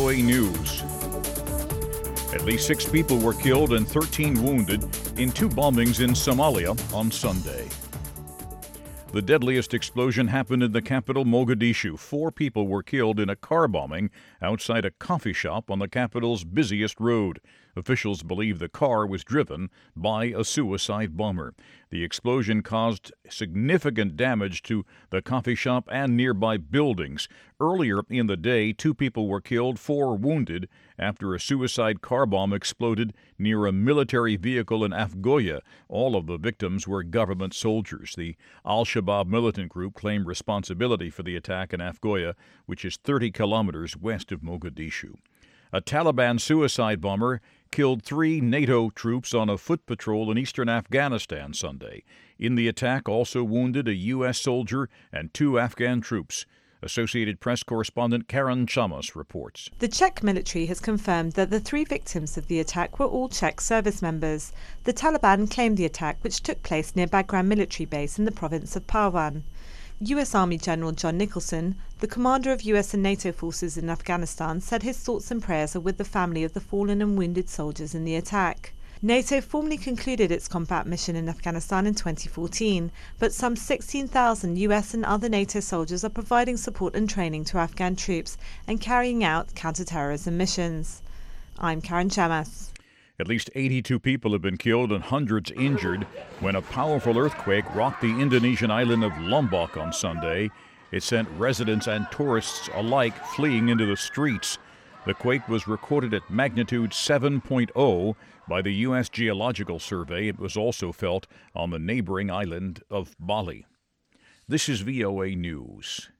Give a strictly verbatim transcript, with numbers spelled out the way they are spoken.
O A News. At least six people were killed and thirteen wounded in two bombings in Somalia on Sunday. The deadliest explosion happened in the capital, Mogadishu. Four people were killed in a car bombing outside a coffee shop on the capital's busiest road. Officials believe the car was driven by a suicide bomber. The explosion caused significant damage to the coffee shop and nearby buildings. Earlier in the day, two people were killed, four wounded, after a suicide car bomb exploded near a military vehicle in Afgoye. All of the victims were government soldiers. The Al-Shabaab militant group claimed responsibility for the attack in Afgoye, which is thirty kilometers west of Mogadishu. A Taliban suicide bomber killed three NATO troops on a foot patrol in eastern Afghanistan Sunday. In the attack, also wounded a U S soldier and two Afghan troops. Associated Press correspondent Karen Chamas reports. The Czech military has confirmed that the three victims of the attack were all Czech service members. The Taliban claimed the attack, which took place near Bagram military base in the province of Parwan. U S Army General John Nicholson, the commander of U S and NATO forces in Afghanistan, said his thoughts and prayers are with the family of the fallen and wounded soldiers in the attack. NATO formally concluded its combat mission in Afghanistan in twenty fourteen, but some sixteen thousand U S and other NATO soldiers are providing support and training to Afghan troops and carrying out counter-terrorism missions. I'm Karen Chamas. At least eighty-two people have been killed and hundreds injured when a powerful earthquake rocked the Indonesian island of Lombok on Sunday. It sent residents and tourists alike fleeing into the streets. The quake was recorded at magnitude seven point oh by the U S Geological Survey. It was also felt on the neighboring island of Bali. This is V O A News.